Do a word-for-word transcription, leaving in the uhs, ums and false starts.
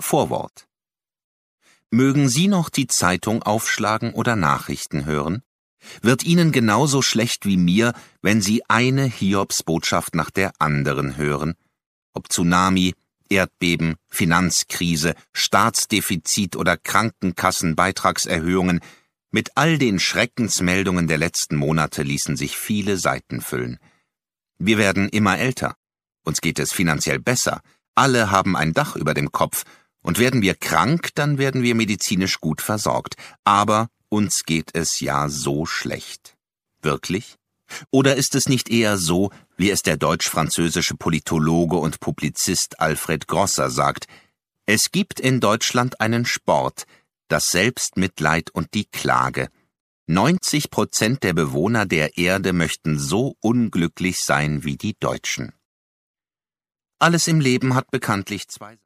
Vorwort. Mögen Sie noch die Zeitung aufschlagen oder Nachrichten hören? Wird Ihnen genauso schlecht wie mir, wenn Sie eine Hiobsbotschaft nach der anderen hören? Ob Tsunami, Erdbeben, Finanzkrise, Staatsdefizit oder Krankenkassenbeitragserhöhungen, mit all den Schreckensmeldungen der letzten Monate ließen sich viele Seiten füllen. Wir werden immer älter. Uns geht es finanziell besser. Alle haben ein Dach über dem Kopf. Und werden wir krank, dann werden wir medizinisch gut versorgt. Aber uns geht es ja so schlecht. Wirklich? Oder ist es nicht eher so, wie es der deutsch-französische Politologe und Publizist Alfred Grosser sagt: Es gibt in Deutschland einen Sport, das Selbstmitleid und die Klage. neunzig Prozent der Bewohner der Erde möchten so unglücklich sein wie die Deutschen. Alles im Leben hat bekanntlich zwei